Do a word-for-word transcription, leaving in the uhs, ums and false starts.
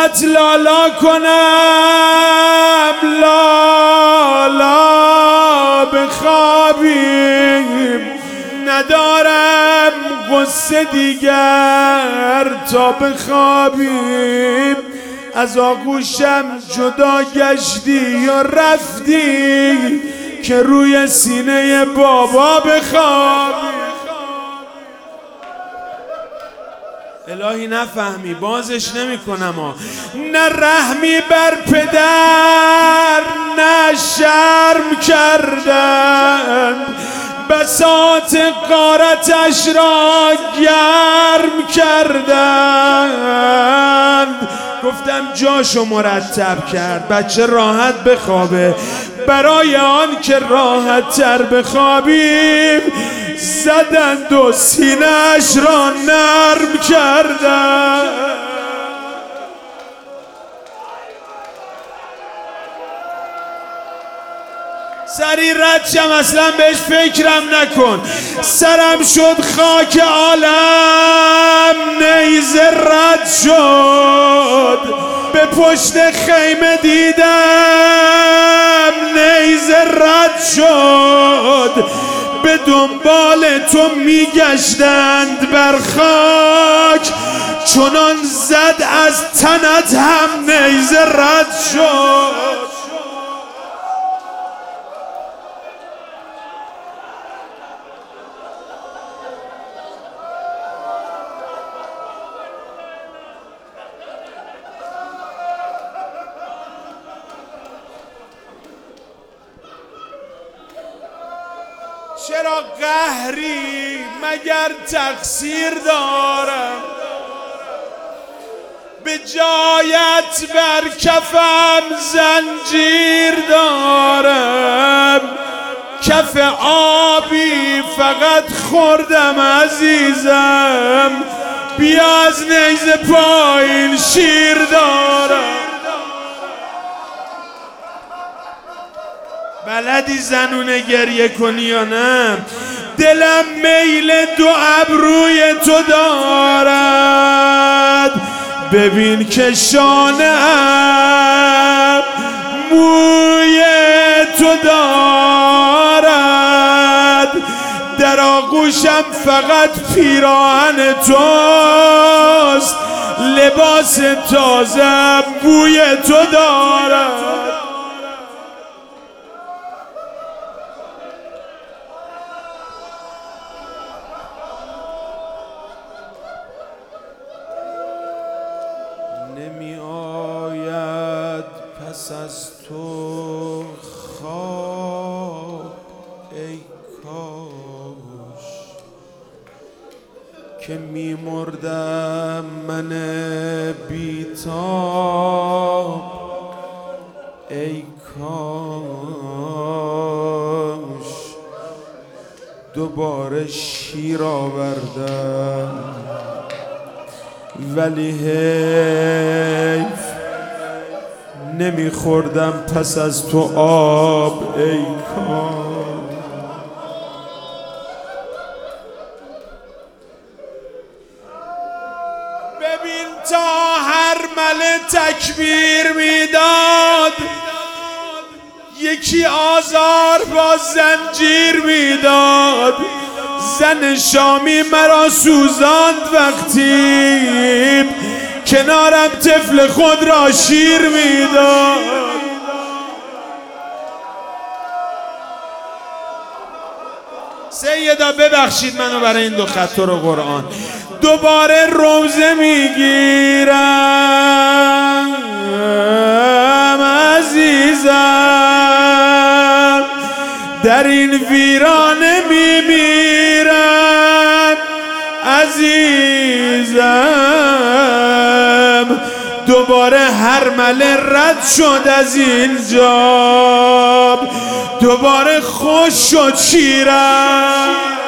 دلت لالا کنم لالا بخوابیم، ندارم غصه دیگر تا بخوابیم. از آغوشم جدا گشتی و رفتی که روی سینه بابا بخوابی. الهی نفهمی بازش نمی کنم. نه رحمی بر پدر نه شرم کردن، بساط غارتش را گرم کردند. گفتم جاشو مرتب کرد بچه راحت بخوابه، برای آن که راحت تر بخوابیم زدند و سینه‌اش را نرم کردند. سری رد شم اصلا بهش فکرم نکن. سرم شد خاک عالم نیزه رد شد، به پشت خیمه دیدم نیزه رد شد. به دنبال تو میگشتند بر خاک، چنان زد از تنت هم نیزه رد شد. چرا قهری مگر تقصیر دارم، به جایت بر کفم زنجیر دارم. کف آبی فقط خوردم عزیزم، بیا از نیزه پایین شیر دارم. بلدی زنونه گریه کنی یا نه؟ دلم میل دو ابروی تو دارد، ببین که شانه‌ام موی تو دارد. در آغوشم فقط پیراهن توست، لباس تازه بوی تو دارد. نمی آید پس از تو خواب ای کاش، که می مردم من بی‌تاب ای کاش. دوباره شیر آوردم ولی حیف، نمیخوردم پس از تو آب ای کاش. ببین تا هر مله تکبیر میداد، یکی آزار با زنجیر میداد. زن شامی مرا سوزاند وقتی کنارم طفل خود را شیر میداد. سیدا ببخشید منو برای این دو خط رو قرآن. دوباره روزه میگیرم عزیزم، در این ویرانه میمیرم عزیزم. دوباره هر مله رد شد از اینجا، دوباره خوش شد شیرم.